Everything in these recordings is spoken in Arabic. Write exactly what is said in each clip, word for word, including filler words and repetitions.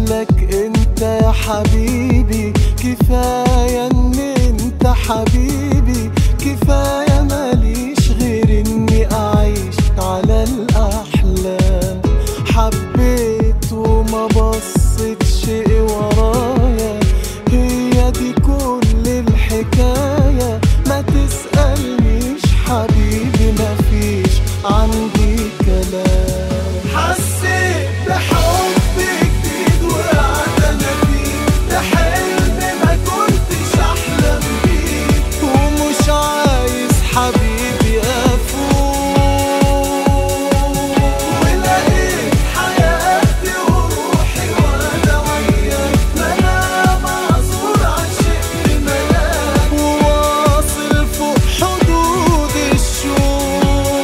لك انت يا حبيبي، كفاية ان انت حبيبي، كفاية ماليش غير اني اعيش على الاحلام. حبيت وما بصيتش ورايا، هي دي كل الحكاية. ما تسألنيش حبيبي، مفيش عندي كلام. حسيت بحب جديد وقعد انا فيه، ده حلم ما كنتش احلم بيه، ومش عايز حبيبي افوق. ولقيت حياتي وروحي وانا وياك، ما انا معذور عشقت ملاك، وواصل فوق حدود الشوق.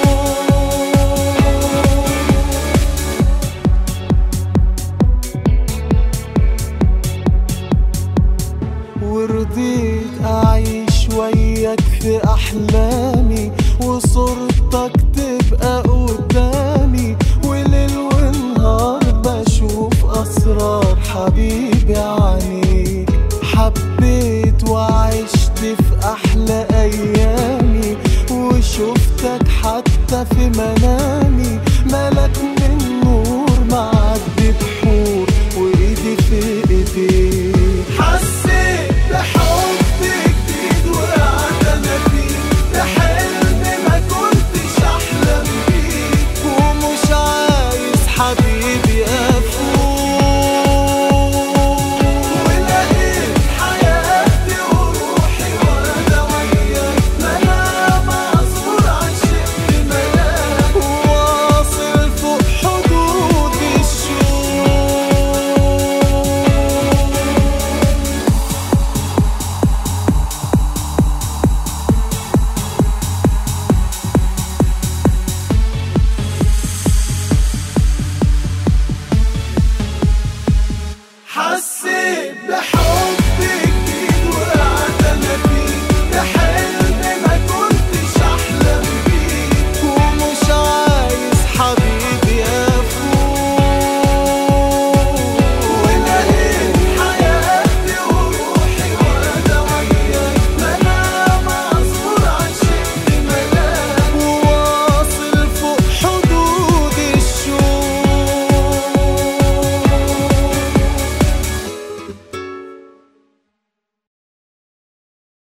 ورضيت أعيش وياك في أحلامي، وصورتك تبقى قدامي، وليل ونهار بشوف أسرار حبيبي عنيك. حبيت وعشت في أحلى أيامي، وشفتك حتى في منامي.